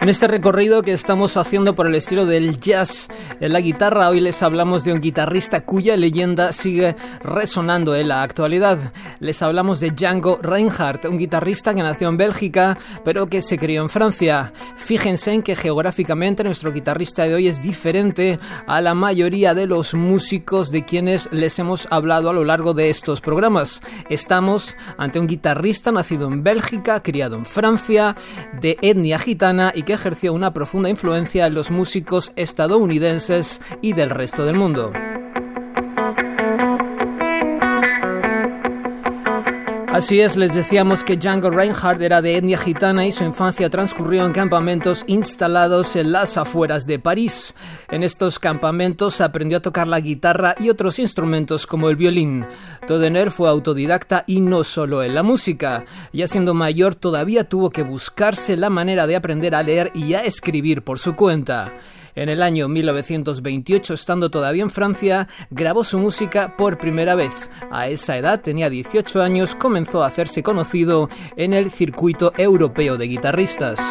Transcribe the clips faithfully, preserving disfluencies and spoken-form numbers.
En este recorrido que estamos haciendo por el estilo del jazz en la guitarra, hoy les hablamos de un guitarrista cuya leyenda sigue resonando en la actualidad. Les hablamos de Django Reinhardt, un guitarrista que nació en Bélgica, pero que se crió en Francia. Fíjense en que geográficamente nuestro guitarrista de hoy es diferente a la mayoría de los músicos de quienes les hemos hablado a lo largo de estos programas. Estamos ante un guitarrista nacido en Bélgica, criado en Francia, de etnia gitana y que ejerció una profunda influencia en los músicos estadounidenses y del resto del mundo. Así es, les decíamos que Django Reinhardt era de etnia gitana y su infancia transcurrió en campamentos instalados en las afueras de París. En estos campamentos aprendió a tocar la guitarra y otros instrumentos como el violín. Todener fue autodidacta y no solo en la música. Ya siendo mayor todavía tuvo que buscarse la manera de aprender a leer y a escribir por su cuenta. En el año mil novecientos veintiocho, estando todavía en Francia, grabó su música por primera vez. A esa edad, tenía dieciocho años, comenzó a hacerse conocido en el circuito europeo de guitarristas.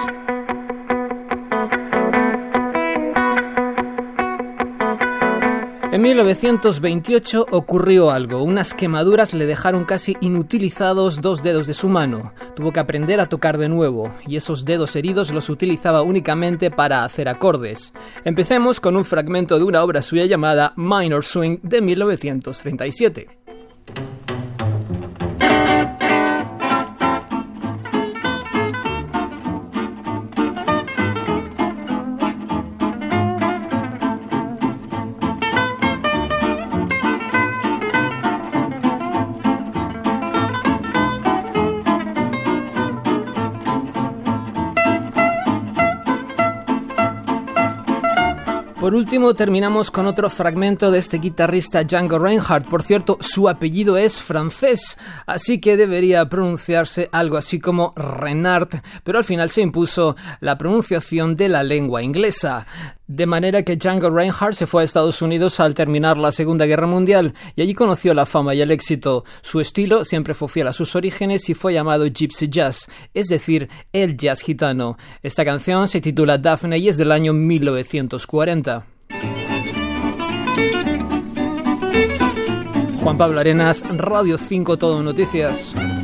En mil novecientos veintiocho ocurrió algo. Unas quemaduras le dejaron casi inutilizados dos dedos de su mano. Tuvo que aprender a tocar de nuevo, y esos dedos heridos los utilizaba únicamente para hacer acordes. Empecemos con un fragmento de una obra suya llamada Minor Swing de mil novecientos treinta y siete. Por último, terminamos con otro fragmento de este guitarrista Django Reinhardt. Por cierto, su apellido es francés, así que debería pronunciarse algo así como Renard, pero al final se impuso la pronunciación de la lengua inglesa. De manera que Django Reinhardt se fue a Estados Unidos al terminar la Segunda Guerra Mundial y allí conoció la fama y el éxito. Su estilo siempre fue fiel a sus orígenes y fue llamado Gypsy Jazz, es decir, el jazz gitano. Esta canción se titula Daphne y es del año mil novecientos cuarenta. Juan Pablo Arenas, Radio cinco Todo Noticias.